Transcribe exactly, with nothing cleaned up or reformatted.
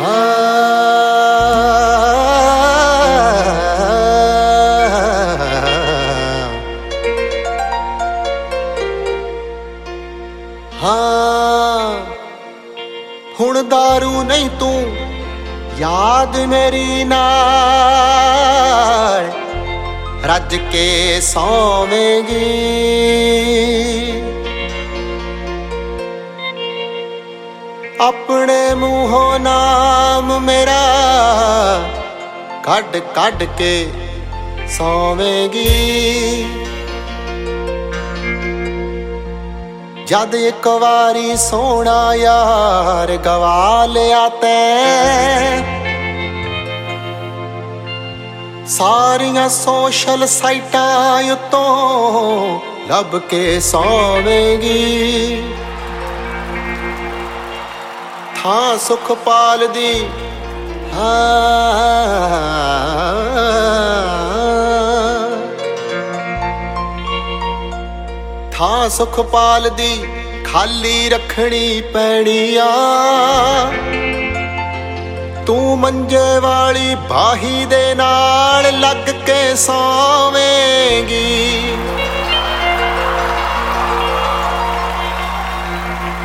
हाँ हुण दारू नहीं तू याद मेरी नाल रज के सौवेंगी। अपने मूहों नाम मेरा कड कड के सौवेंगी। जद एक वारी सोना यार गवा लिया तैं सारियां सोशल साइटां उत्तों लब के सौवेंगी। थां सुखपाल दी थां सुखपाल दी खाली रखनी पैनी आ। तू मंजे वाली बाही दे नाल लग के सौवेंगी।